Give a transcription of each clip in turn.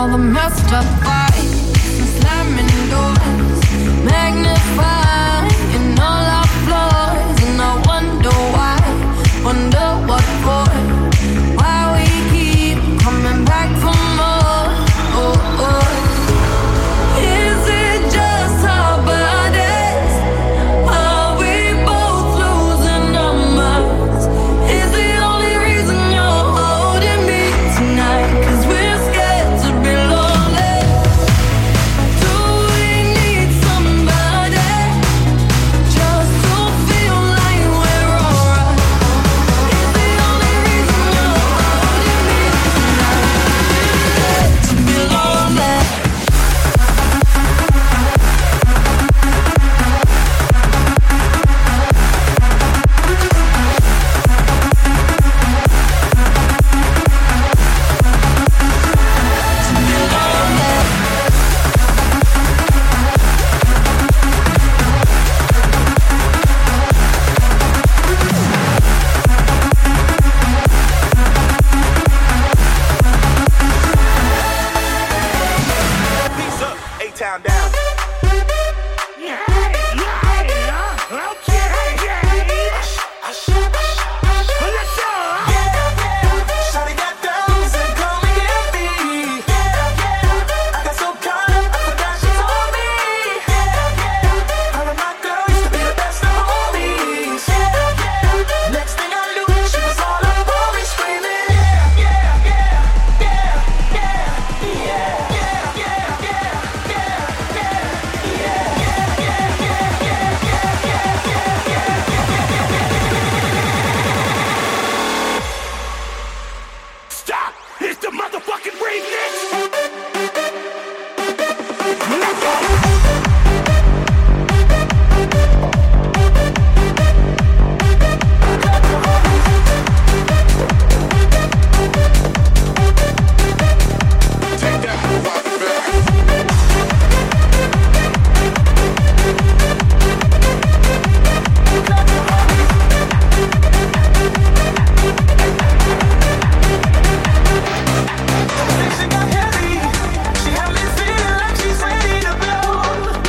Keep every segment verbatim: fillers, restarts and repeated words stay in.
the messed up vibes and slamming doors, magnifying all our flaws. And I wonder why, wonder what for, why we keep coming back for more. Oh, oh. Is it just our bodies? Are we both losing our minds? Is the only reason you're holding me tonight 'cause we're scared to be lonely? Do we need somebody just to feel like we're alright? Is the only reason you're holding me tonight? To be lonely. Peace up, A-Town down. Shawty got those and come and get me. I got so caught up, I forgot she told me. Her and my girl used to be the best of homies. Next thing I knew, she was all up on me screaming. Yeah, yeah, yeah, yeah, yeah, yeah, yeah, yeah, yeah, yeah, Stop! It's the motherfucking remix! Take that, rock it back. She got heavy. She had me feeling like she's ready to blow.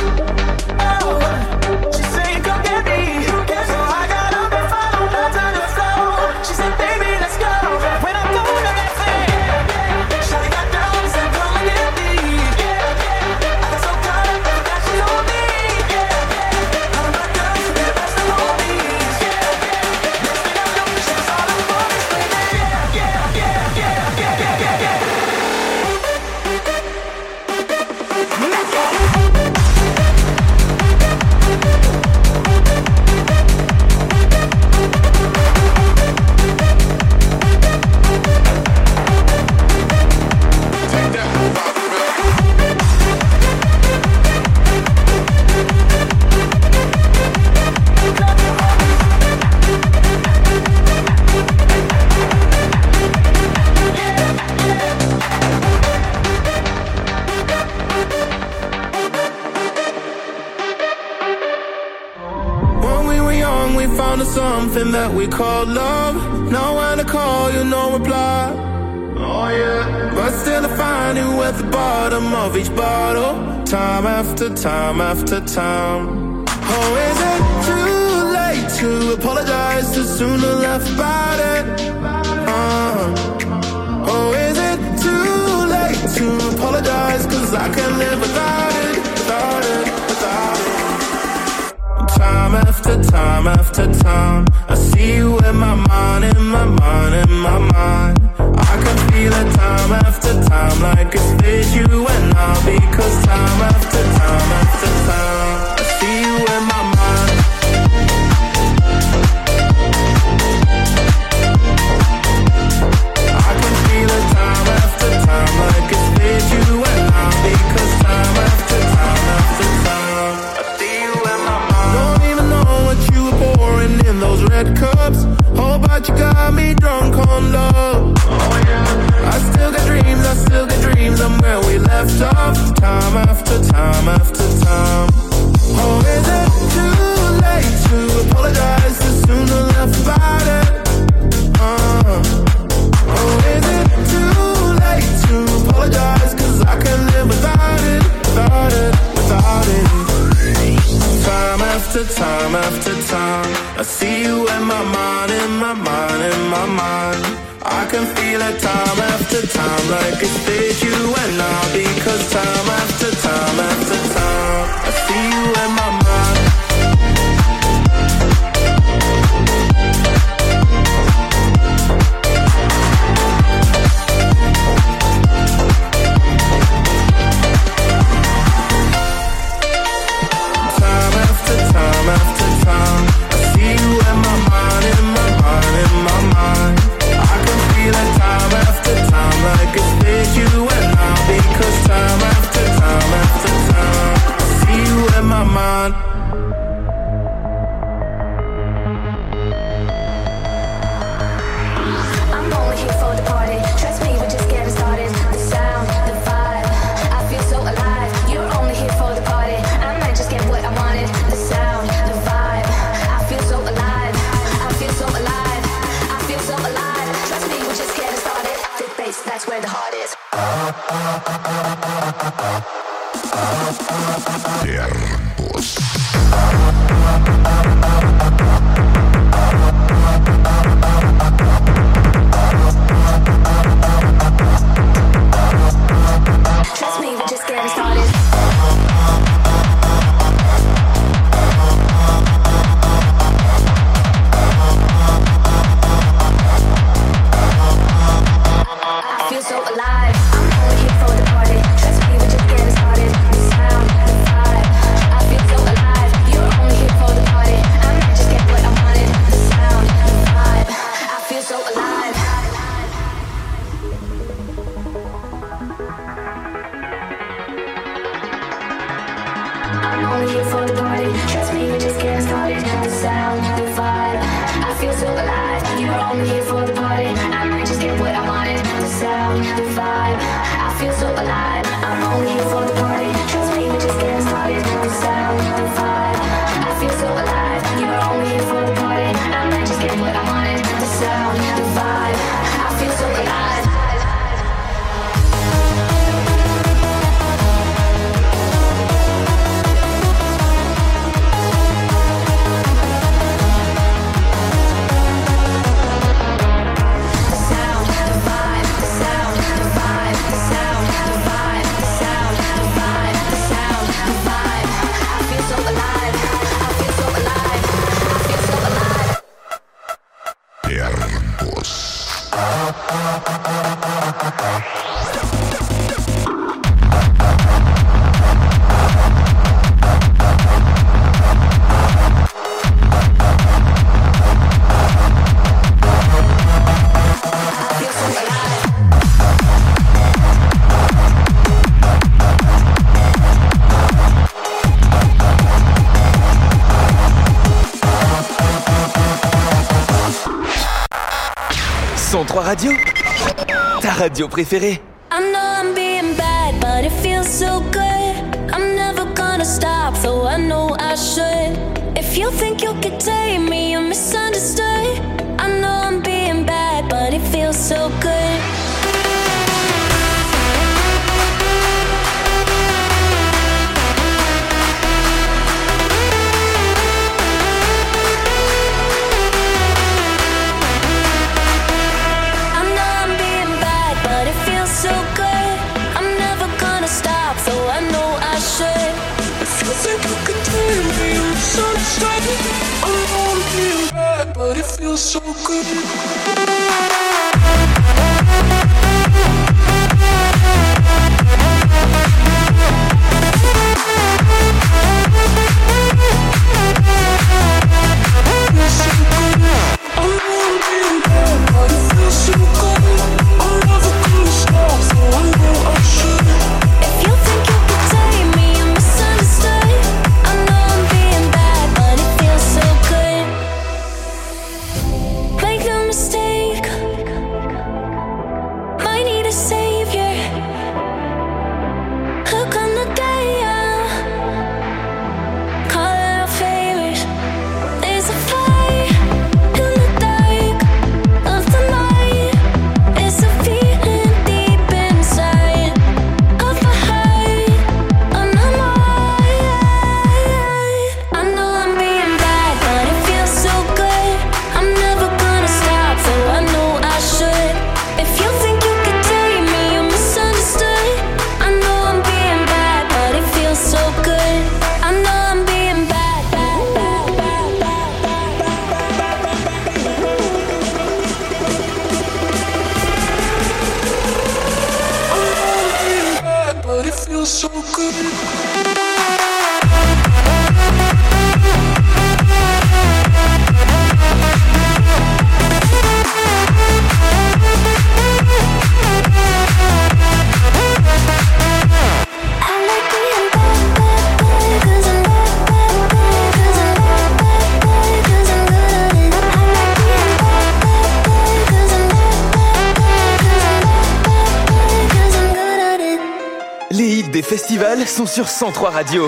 Oh, she saying come get me. So I got up and followed her to the floor. She said, baby, let's go. When I go to that thing, Shawty got those and come and get me. I got so caught up, I forgot she told me. Her and my girl used to be the best of homies. Next thing I knew, she was all up on me screaming. Yeah, yeah, yeah, yeah, yeah, yeah, yeah. Take that, rock it back. When we were young, we found us something that we called love. Now when I call, you no reply. Oh yeah. But still I find you at the bottom of each bottle, time after time after time. Oh, is it too late to apologize? Too soon to laugh about it? Uh, oh, is it too late to apologize? 'Cause I can't live without it, without it, without it. Time after time after time, I see you in my mind, in my mind, in my mind. I can feel it time after time, like it's with you and I. Because time after time after time, I see you in my mind. I can feel it time after time, like it's with you and I. Because time after time after time, I see you in my mind. Don't even know what you were pouring in those red cups. Oh, but you got me drunk on love. Oh yeah. I still got dreams, I still got dreams. I'm where we left off. Time after time after time. feel it time after time, like it's fate you and I. Because time after time after time, I see you in my mind. Time after time after time, I see you in my mind, in my mind, in my mind. I can feel it time after time, like it's fate you and I. Because time after time after time, I see you in my mind. I'm only here for the party. Trust me, we're just getting started. The sound, the vibe, I feel so alive. You're only here for the party. I might just get what I wanted. The sound, the vibe, I feel so alive. I feel so alive. I feel so alive. Trust me, we're just getting started. The bass, that's where the heart is. Trust me, we're just getting started. I feel so alive. I'm only here for the party. Trust me, we're just getting started. The sound, the vibe, I feel so alive. You're only here for the party. I might just get what I wanted. The sound, the vibe, I feel so alive. I'm only here for the party. Trust me, we're just getting started. The sound, the vibe, I feel so alive. You're only here for the party. I might just get what I wanted. The sound, the vibe, I feel so alive. I'm only here for the party. Trust me, we're just getting started. The sound, the vibe, I feel so alive. You're only here for the party. I might just get what I wanted. The sound, the vibe, I feel so alive. The sound, the vibe, the sound, the vibe, the sound, the vibe, the sound, the vibe, the sound, the vibe. I feel so alive. I feel so alive. I feel so alive. I feel so alive. cent trois Radio, ta radio préférée. I know I'm being bad, but it feels so good. I'm never gonna stop, though I know I should. If you think you could take me, you're misunderstood. I know I'm being bad, but it feels so good. I know I'm being bad, but it feels so good. I'm never gonna stop, though I know I should. If you think you could take me, you're misunderstood. I know I'm being bad, but it feels so good. If you think you could take me, you're misunderstood. I know I'm being bad, but it feels so good. Make no mistake, Feels so good. Les hits des festivals sont sur cent trois Radio.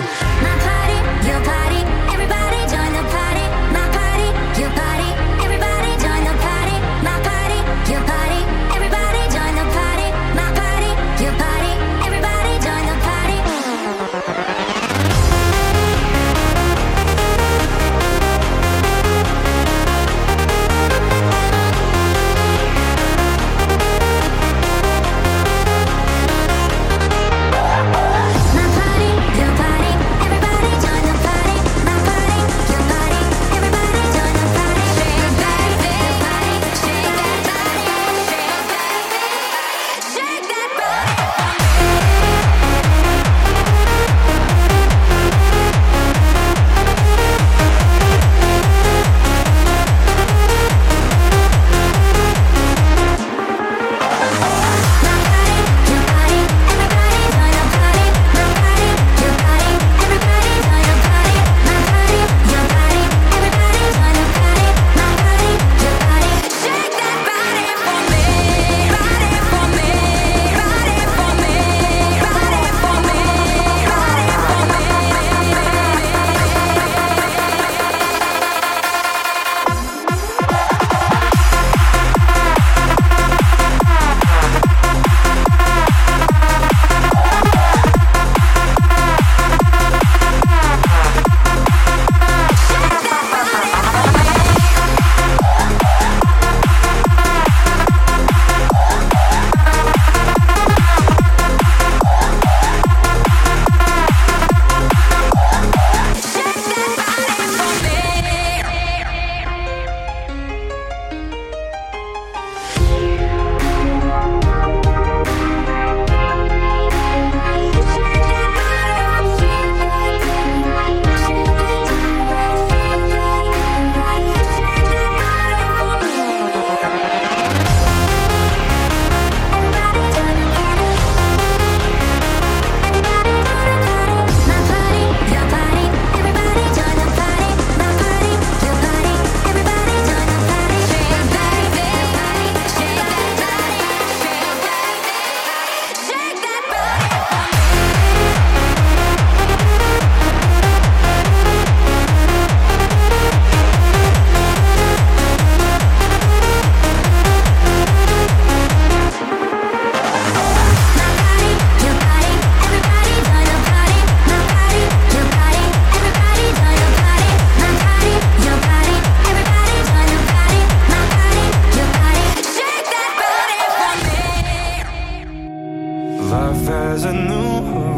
Life has a new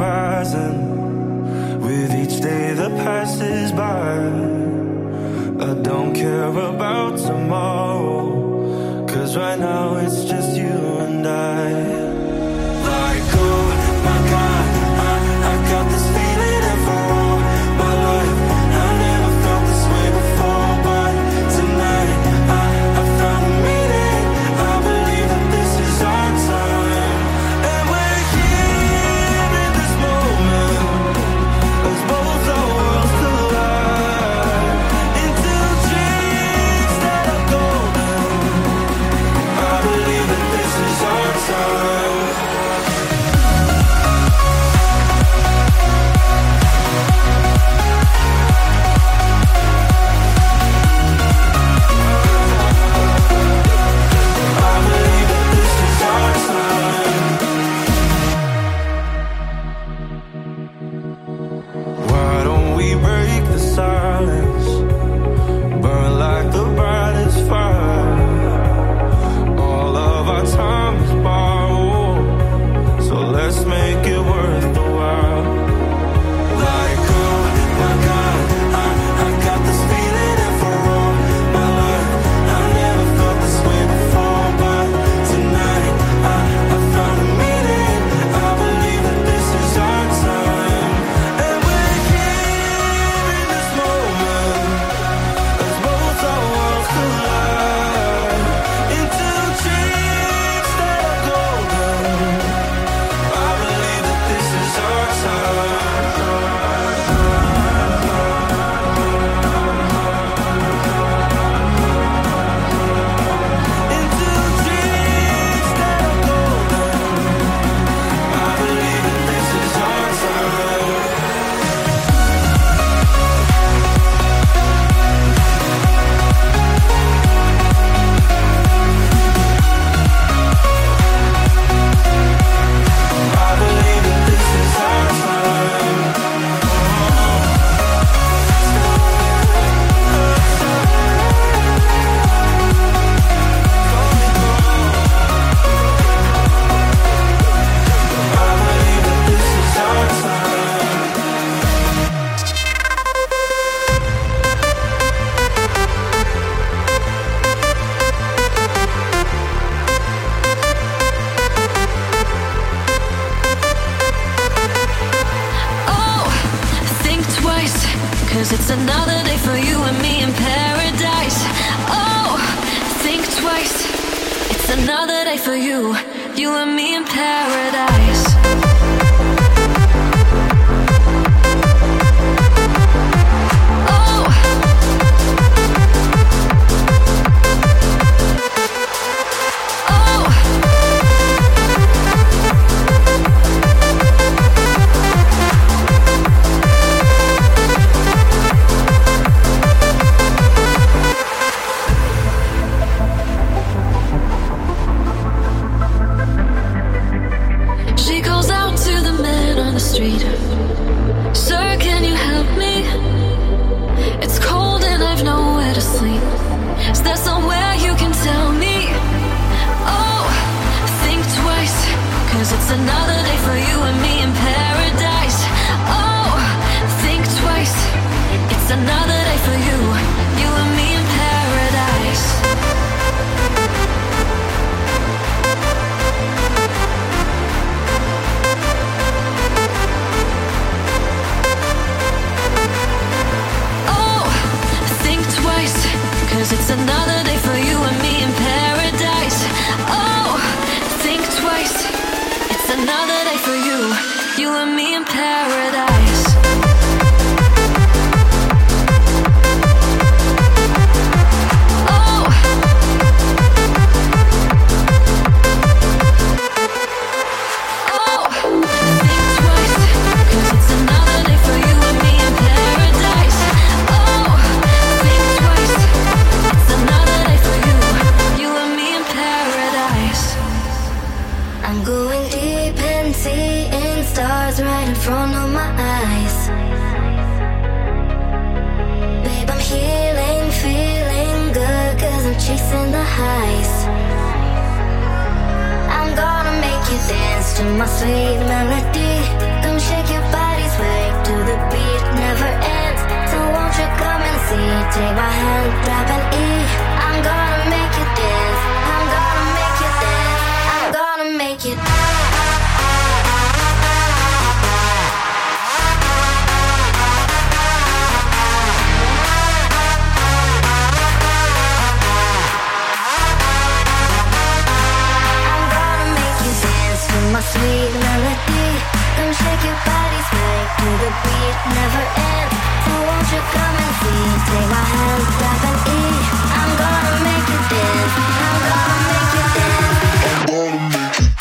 horizon with each day that passes by. I don't care about tomorrow, 'cause right now it's just you and I. Like, oh my God, I, I've got this feeling and for all my life I never felt this way before, but tonight I, I found a meaning. I believe that this is our time, and we're here in this moment as both our worlds collide into dreams that are golden. I believe that this is our time. another day for you and me in paradise. Oh, think twice. It's another day for you, you and me in paradise. It's another day for you and me in paradise. Oh, think twice. It's another day for you, you and me in paradise. Oh, think twice, 'cause it's another day for you and me in paradise. Oh, think twice. It's another day for you, you and me in paradise. Oh, oh, think twice, 'cause it's another day for you and me in paradise. Oh, think twice, it's another day for you, you and me in paradise. I'm going deep and seeing stars right in front of my eyes. Babe, I'm healing, feeling good, 'cause I'm chasing the highs. I'm gonna make you dance to my sweet melody. Come shake your body, sway to the beat, never ends. So won't you come and see, take my hand, grab an E. I'm gonna make you dance, I'm gonna make you dance, I'm gonna make you dance. My sweet melody, come shake your body, sway to the beat, never ends. So won't you come and see, take my hand, grab an E. I'm gonna make you dance, I'm gonna make you dance, I'm gonna make you.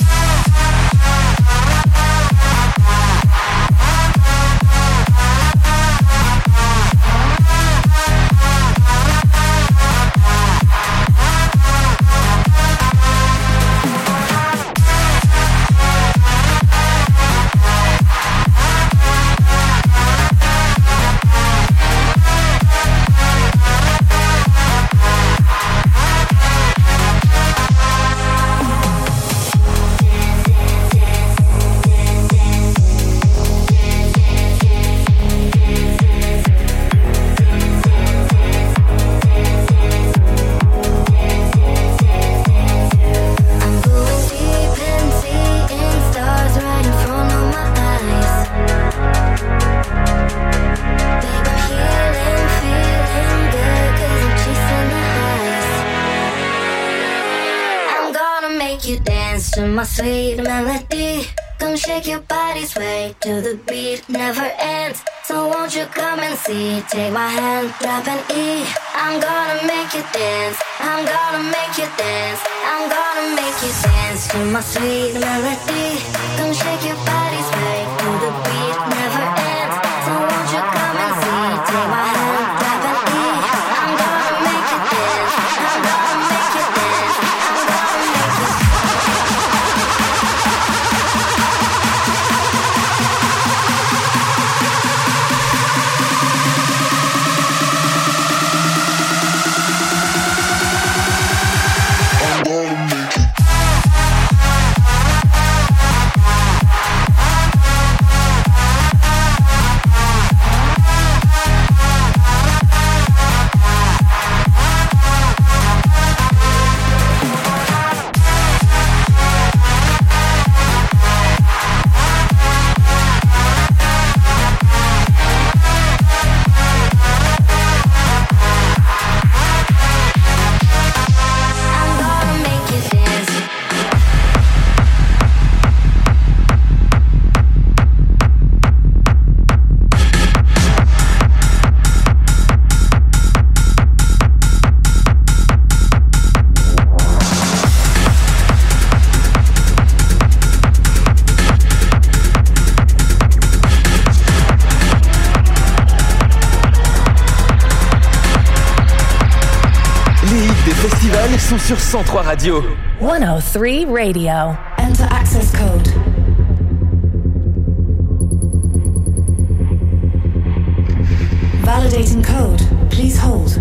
My sweet melody, come shake your body, sway to the beat, never ends. So won't you come and see, take my hand, grab an E. I'm gonna make you dance, I'm gonna make you dance, I'm gonna make you dance to my sweet melody. Come shake your body, sway to the beat, never ends. So won't you come and see, take my hand, grab an E. I'm gonna make you dance, I'm gonna make you dance, I'm gonna make you dance. sont sur cent trois Radio. one oh three Radio. Enter access code. Validating code. Please hold.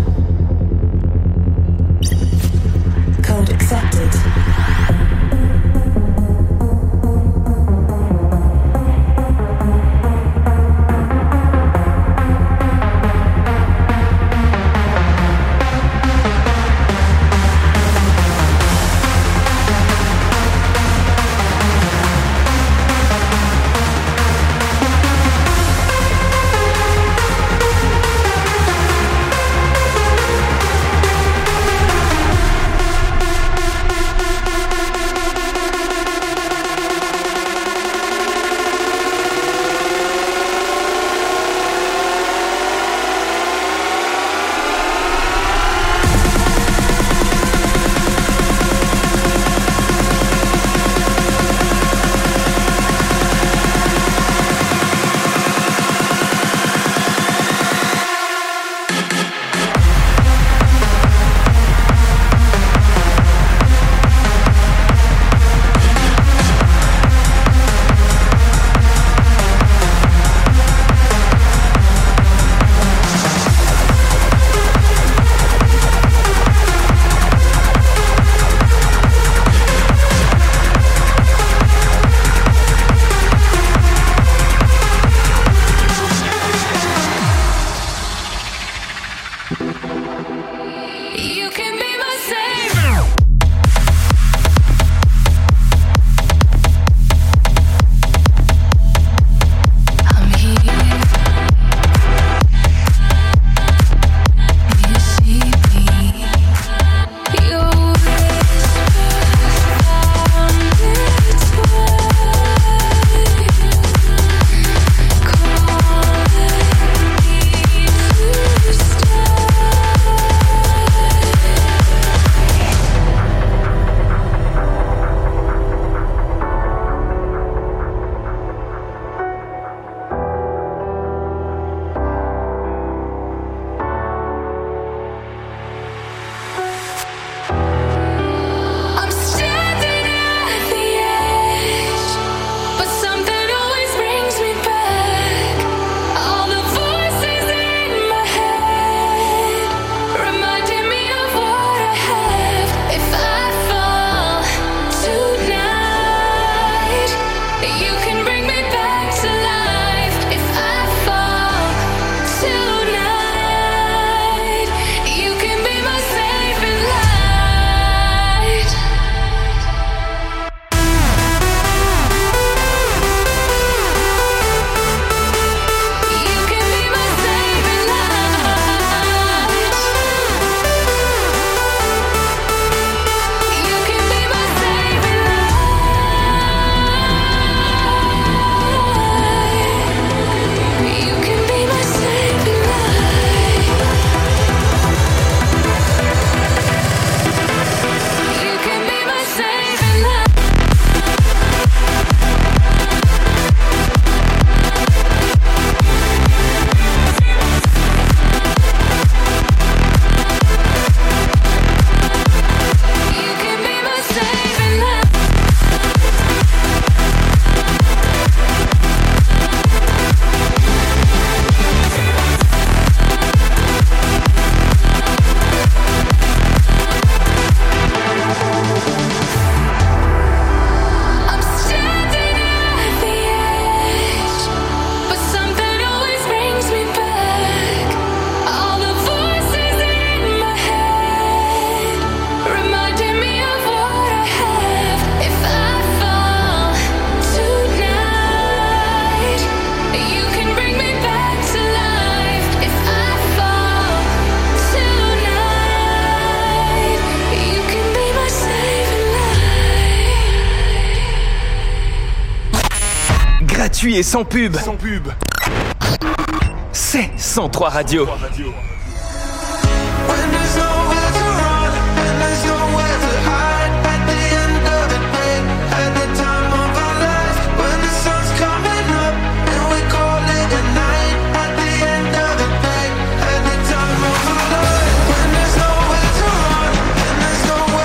Code accepted. gratuit et sans pub. Sans pub. C'est cent trois Radio. When there's nowhere to run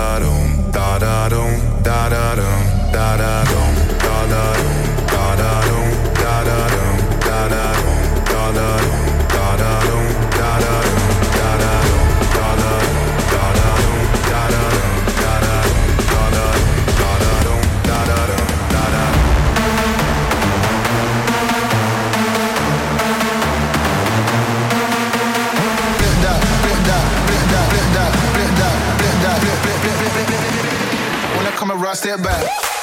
da dum, da da dum, da da dum, da da dum, da da dum, da da dum, da da dum, da da dum, da da dum, da da dum, da da dum, da da dum, da da dum, da da dum, da da dum, da da dum, da da dum, da da dum, da da dum, da da dum. When I come around, step back.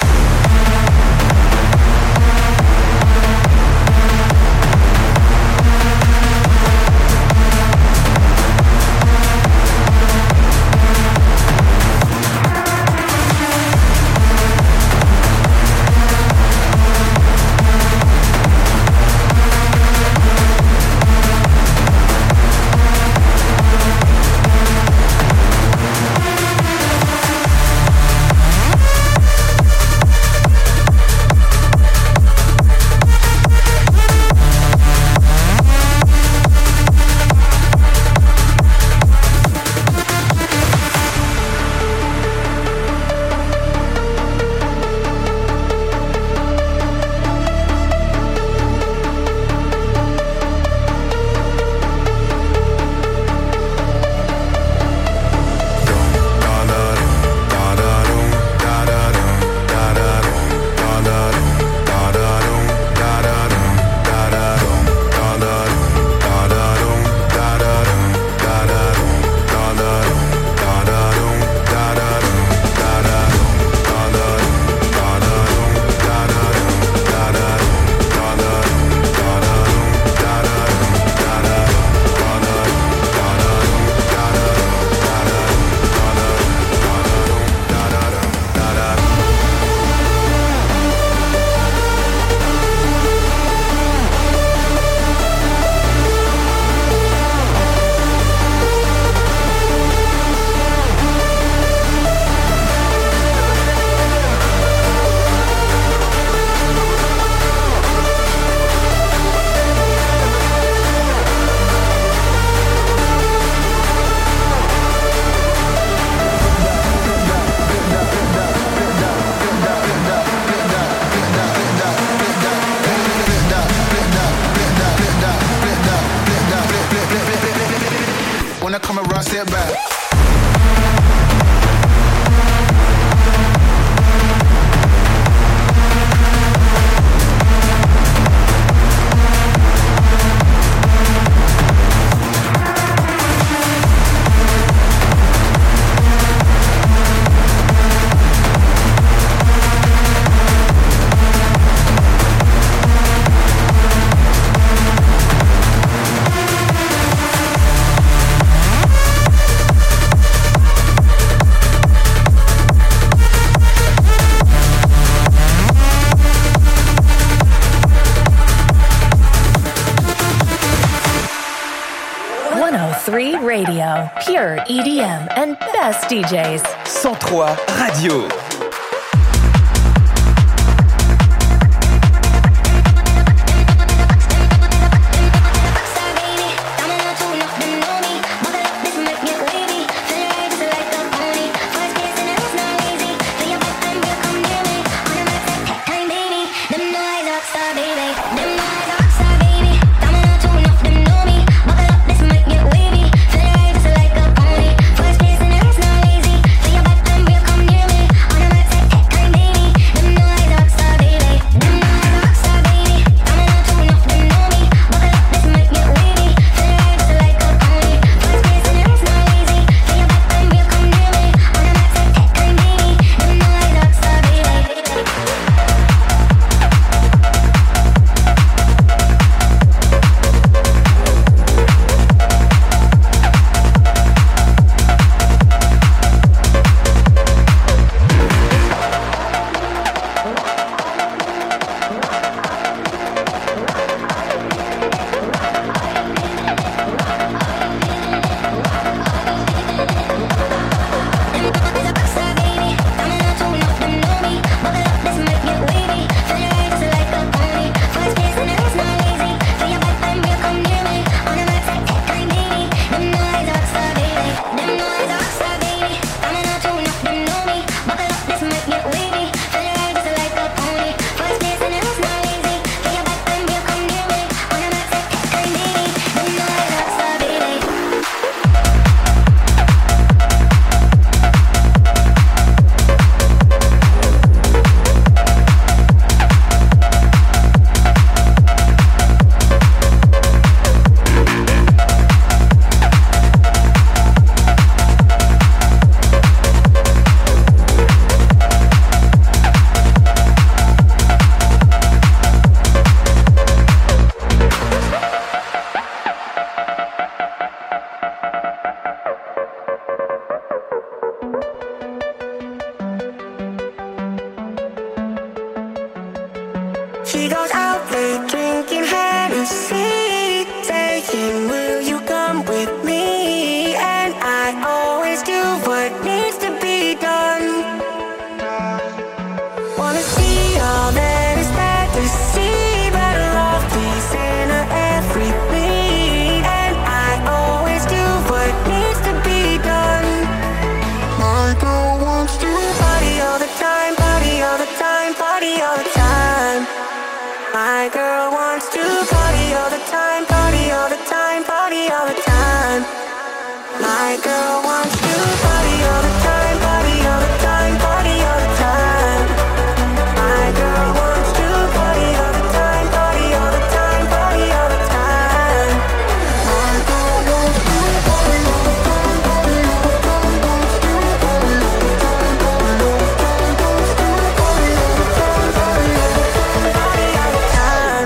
When I come around, step back. three Radio, pure E D M and best D Js. cent trois Radio. On She goes out late drinking Hennessy, saying, will you come with me? And I always do what needs to be done. Wanna see all that is there to see, but love peace in her every beat. And I always do what needs to be done. My girl wants to party all the time, party all the time, party all the time. My girl wants to party all the time, party all the time, party all the time. My girl wants to party all the time, party all the time, party all the time. My girl wants to party all the time, party all the time, party all the time. My girl wants to party all the time, party all the time, wants to party all the time, party all the time, wants to party all the time, party all the time, party all the time.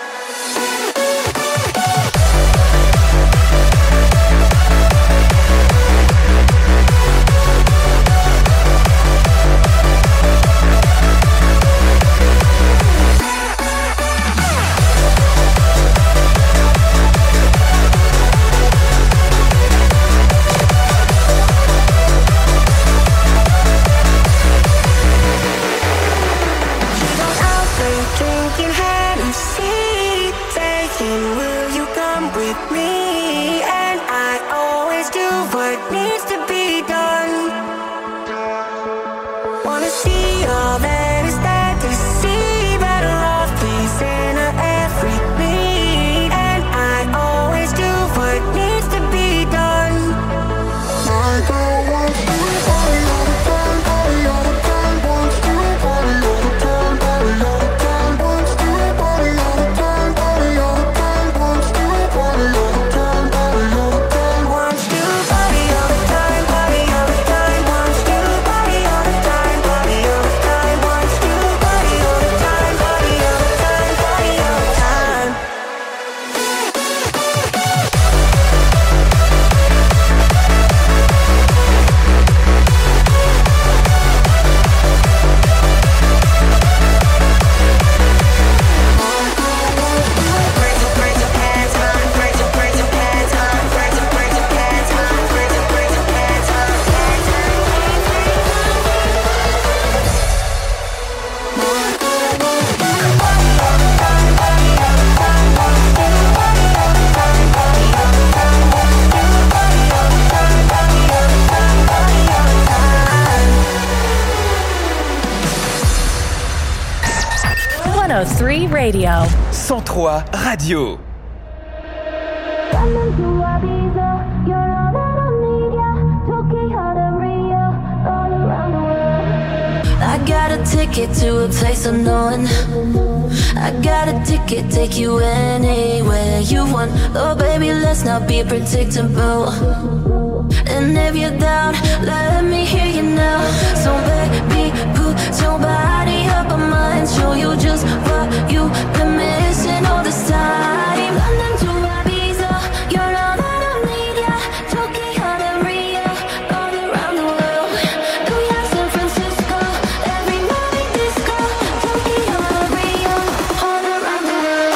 Out late drinking Hennessy, saying, will you come with me? And I always do what needs to be done. Wanna see all that is there to see, but love peace in her every beat. And I always do what needs to be done. My girl wants to party all the time, party all the time, wants to party all the time, party all the time, wants to party all the time, party all the time, wants to party all the time, party all the time, wants to party all the time, party all the time, wants to party all the time, party all the time, wants to party all the time, party all the time, party all the time. one oh three Radio. cent trois Radio. I got a ticket to a place unknown. I got a ticket, take you anywhere you want. Oh baby, let's not be predictable. And if you're down, let me hear you now. So baby, put your body up on mine. Show you just what you've been missing all this time. London to Ibiza, you're all that I need, yeah. Tokyo to Rio, all around the world. New York, San Francisco, every night disco. Tokyo to Rio, all around the world.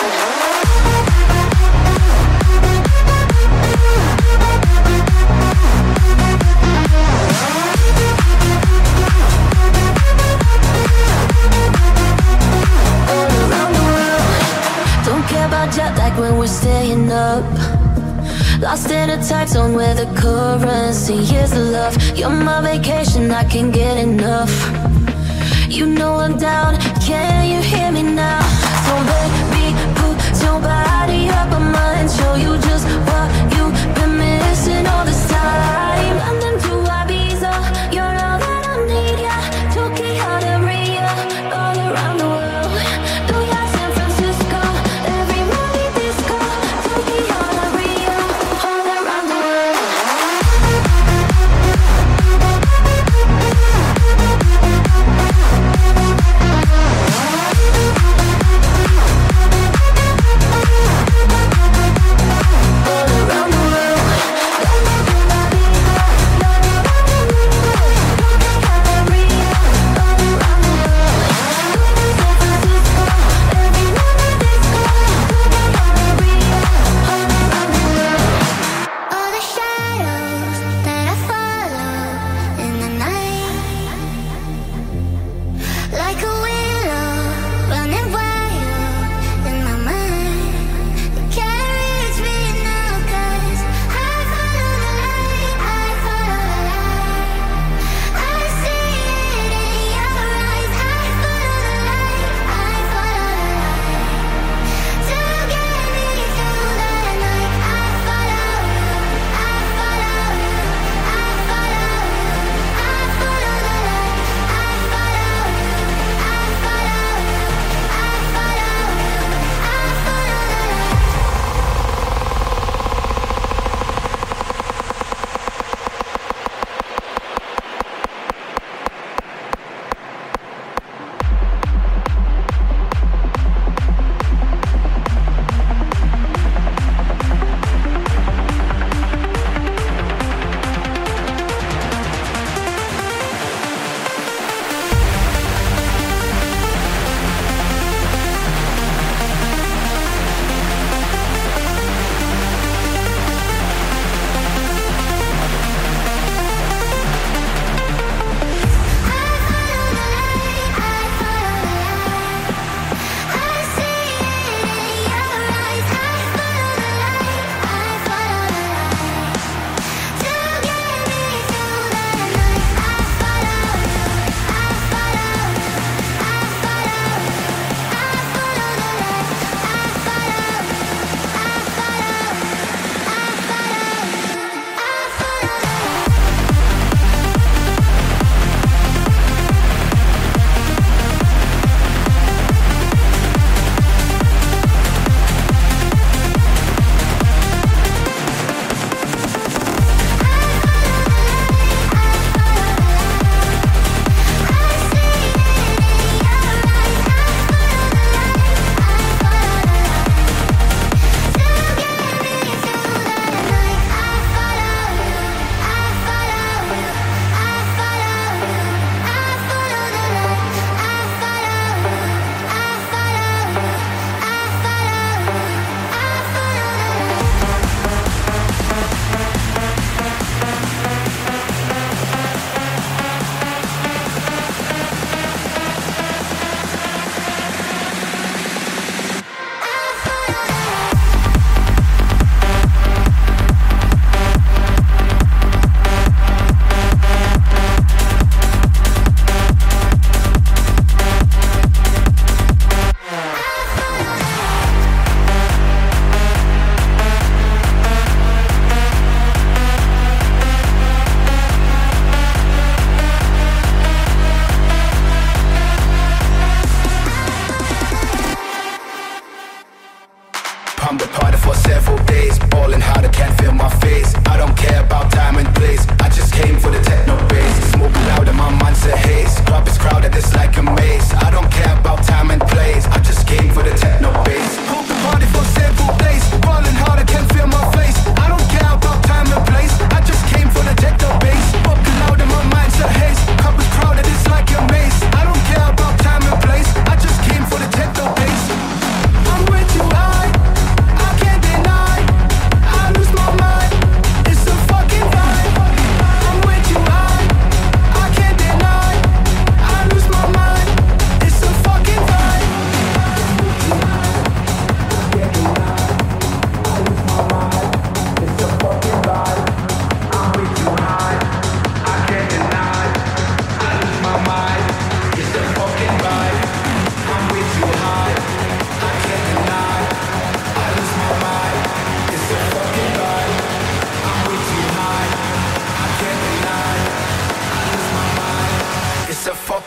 Jet lag when we're staying up. Lost in a time zone where the currency is the love. You're my vacation, I can't get enough. You know I'm down, can you hear me now? So baby, put your body up on mine. Show you just what you've been missing all this time. London to Ibiza, you're all that I need, yeah. Tokyo to Rio, all around the world. New York, San Francisco, every night disco. Tokyo to Rio, all around the world. All around the world.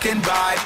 fucking vibe.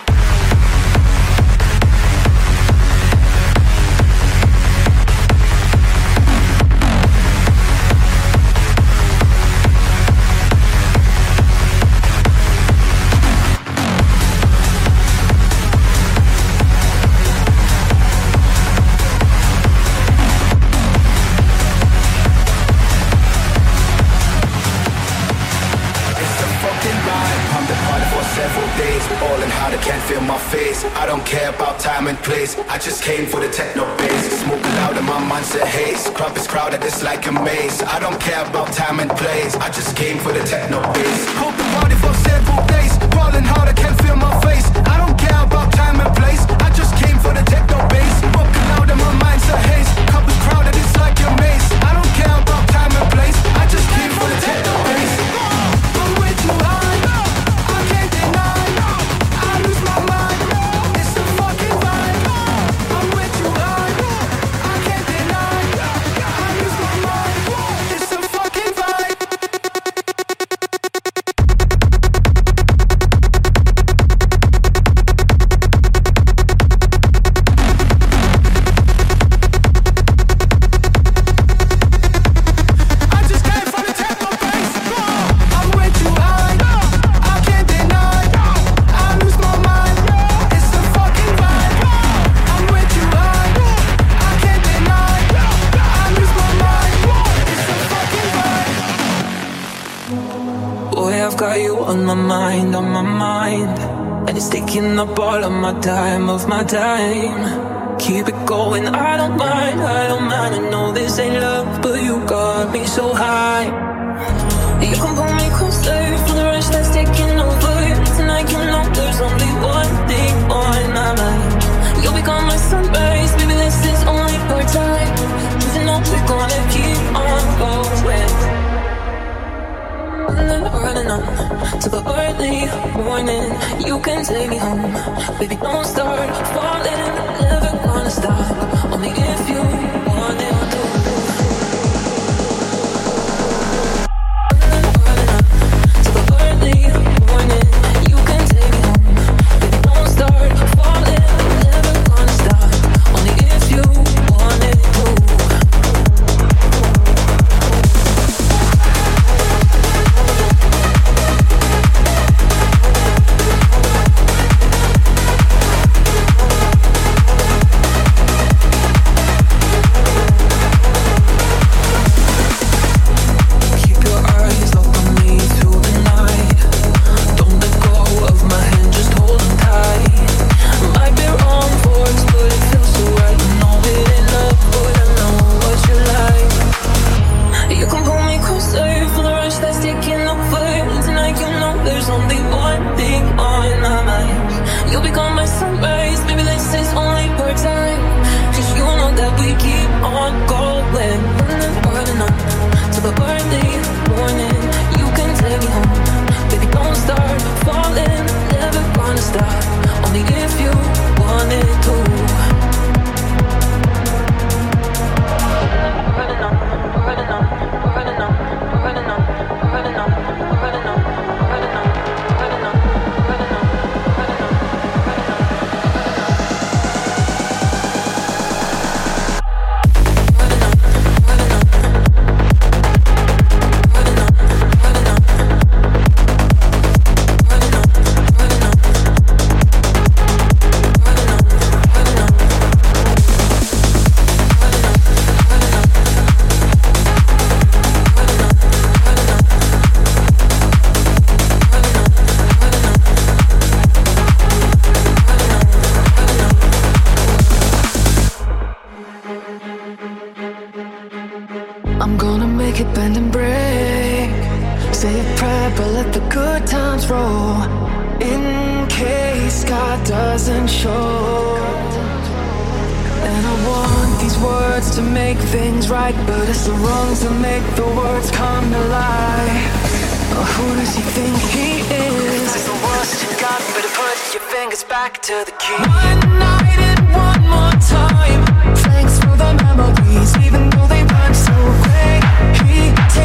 I don't care about time and place. I just came for the techno bass. Smoking loud and my mind's a haze. Club is crowded, it's like a maze. I don't care about time and place. I just came for the techno bass. Hope the party for several days. Rolling hard, I can't feel my face. I don't care about time and place. I just came for the techno bass. Smoking loud and my mind's a haze. Club is crowded, it's like a maze. I don't care about time and place. I just came for the techno bass. I'm way too high. I can't deny. I lose my mind. Taking up all of my time, of my time. Keep it going, I don't mind, I don't mind. I know this ain't love, but you got me so high. You can pull me closer for the rush that's taking over. Tonight you know there's only one thing on my mind. You'll become my sunrise, baby this is only your time. You know we're gonna keep on going. Running on to the early morning. You can take me home, baby. Don't start falling. Never gonna stop. Only if you want it to. Running on to the early morning. You can take me home, baby. Don't start falling. Never gonna stop. Only if you want it to.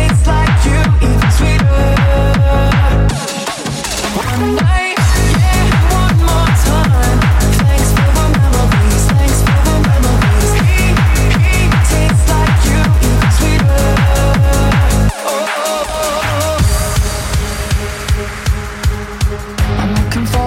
One night, yeah.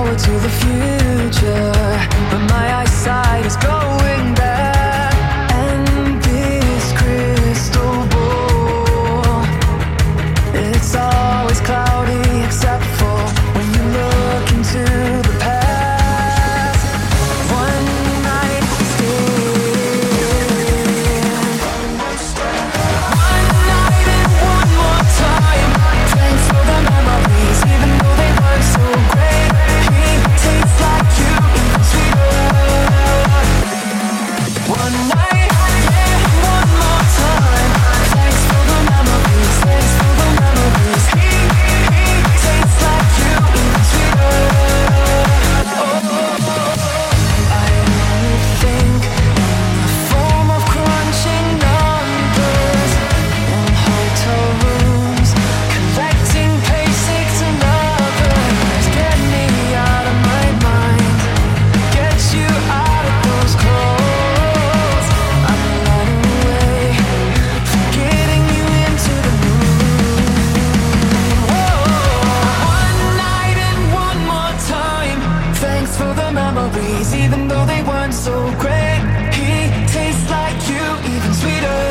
to the future, but my eyesight is going back. And this crystal ball, it's always cloudy except for when you look into the past. One night stand, one night and one more time. Thanks for the memories, even though they weren't so great. He tastes like you, even sweeter. One night, yeah, one more time. Thanks for the memories, thanks for the memories. He, he tastes like you, even sweeter. Oh, I only think in the form of crunching numbers in hotel rooms, collecting paychecks and others. Get me out of my mind, get you out of those clothes. I'm running away, forgetting you into the moon. One night and one more time. Thanks for the memories, even though they weren't so great. He tastes like you, even sweeter.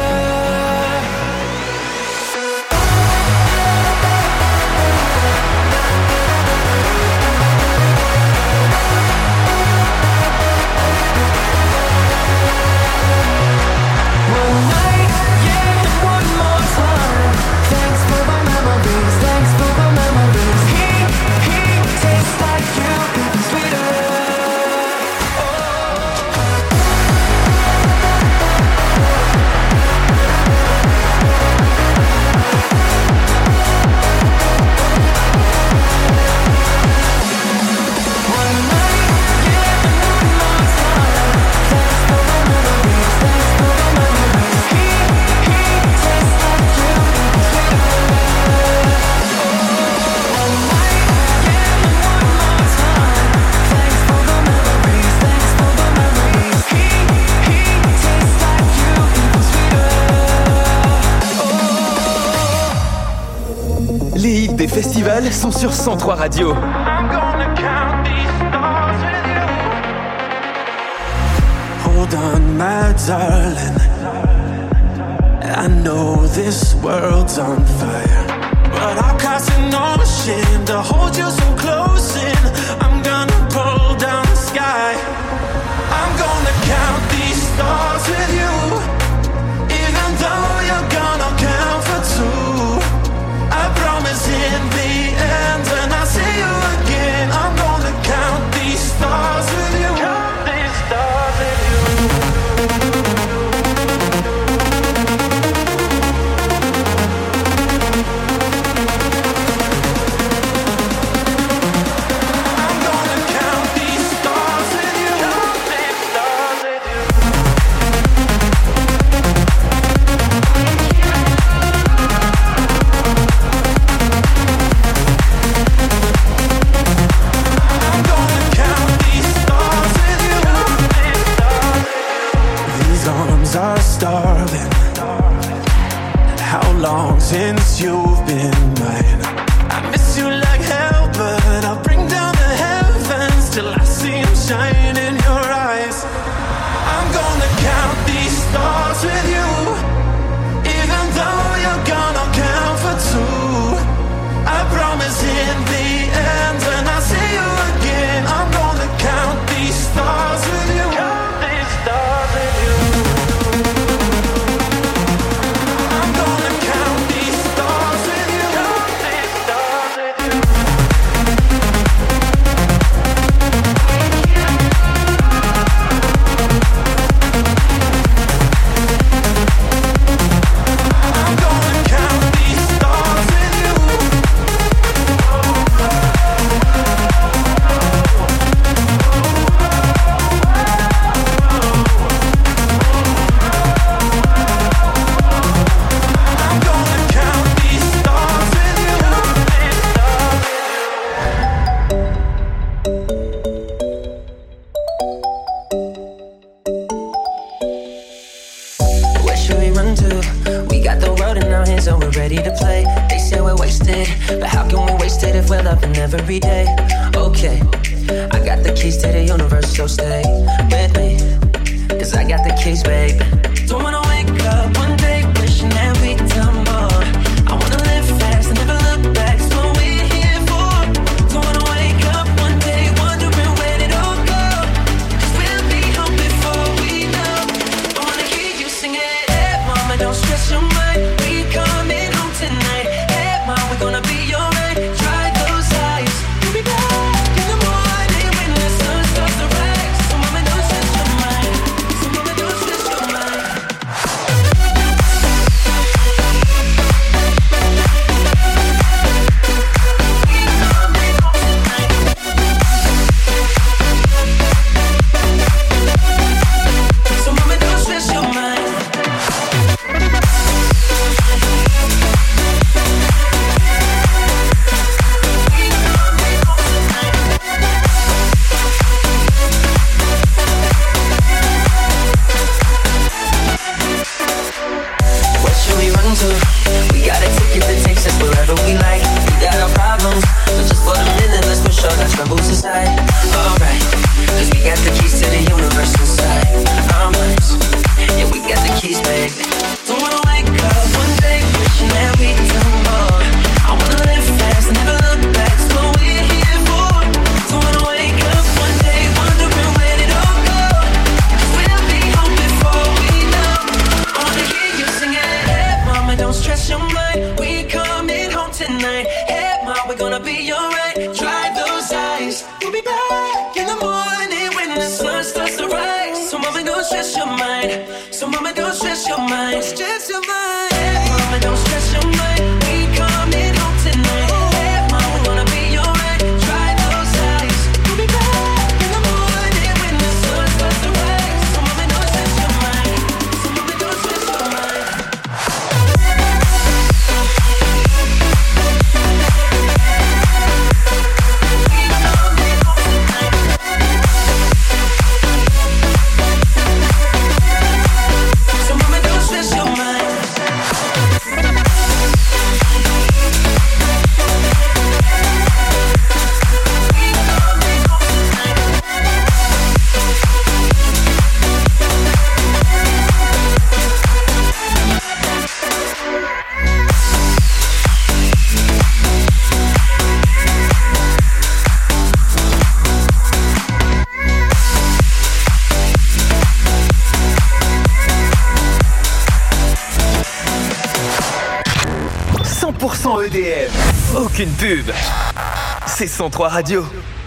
One night, yeah, one more time. Thanks for the memories, thanks for the memories. He, he tastes like you, even sweeter. One night, yeah, one more time. Thanks for the memories, thanks for the memories. He, he tastes like you, even sweeter. One night, yeah, one more time. Thanks for the memories, thanks for the memories. He, he tastes like you, even sweeter. Les hits des festivals sont sur cent trois Radio. I'm gonna count these stars with you. Hold on, my darling. I know this world's on fire, but I'll cross an ocean to hold you so close in. I'm gonna pull down the sky. I'm gonna count these stars with you, even though you're gonna count for two. I promise in the end, when I see you again, I'm gonna count these stars with you. Count these stars with you. I'm gonna count these stars with you. Count these stars with you. I'm gonna count these stars with you. These arms are starving. How long since you've been mine? I miss you like hell, but I'll bring down the heavens till I see them shine in your eyes. I'm gonna count these stars with you, even though you're gonna count for two. I promise in the end, when I see you again, I'm gonna count these stars with you. Count these stars with you. I'm gonna count these stars with you. Count these stars with you. I'm gonna count these stars with you. I'm gonna count these stars with you. Where should we run to? We got the world in our hands and we're ready to play. They say we're wasted, but how can we waste it if we're loving every day? Okay, I got the keys to the universe, so stay with me. Cause I got the keys, babe. Don't wanna wake up one day wishing that we done more. I wanna live fast and never look back. It's what we're here for. Don't wanna wake up one day wondering where it all go. Cause we'll be home before we know. I wanna hear you singing. Hey mama, don't stress your mind. We coming home tonight. Hey mama, we're gonna be alright. Dry those eyes. We'll be back in the morning when the sun starts to rise. So mama, don't stress your mind. So mama, don't stress your mind. So mama, don't stress your mind. What should we run to? We got a ticket that takes us wherever we like. We got our problems, but just for the minute, let's push all our troubles aside. Alright, cause we got the keys to the universe inside our minds. Yeah, we got the keys, baby. Don't wanna wake up one day wishing that we done more. I wanna live fast and never look back. It's what we're here for. Don't wanna wake up one day wondering where it all go. Cause we'll be home before we know. I wanna hear you singing. Hey mama, don't stress your mind. We coming home tonight. Hey mama, we're gonna be alright. Dry those eyes. We'll be back in the morning when the sun starts to rise. So mama, don't stress your mind. So mama, don't stress your mind. Stress your mind. Hey mama, don't stress your mind. We coming home tonight. Hey mama, we're gonna be alright. Dry those eyes. We'll be back in the morning when the sun starts to rise. So mama, don't stress your mind. So mama, don't stress your mind. So mama, don't stress your mind. cent pour cent E D M. Aucune pub. C'est cent trois Radio.